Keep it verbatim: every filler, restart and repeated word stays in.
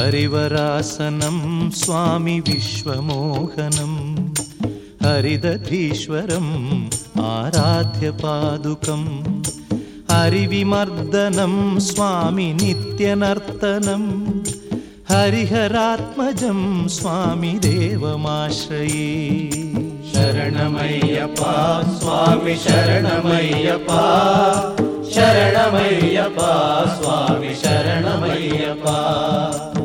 हरिवरासनं स्वामि विश्वमोहनं हरिदधीश्वरम् आराध्यपादुकम् हरिविमर्दनं स्वामि नित्यनर्तनं हरिहरात्मजं स्वामि देवमाश्रये। शरणमय्यप्पा स्वामि शरणमय्यप्पा शरणमय्यप्पा स्वामि शरणमय्यप्पा।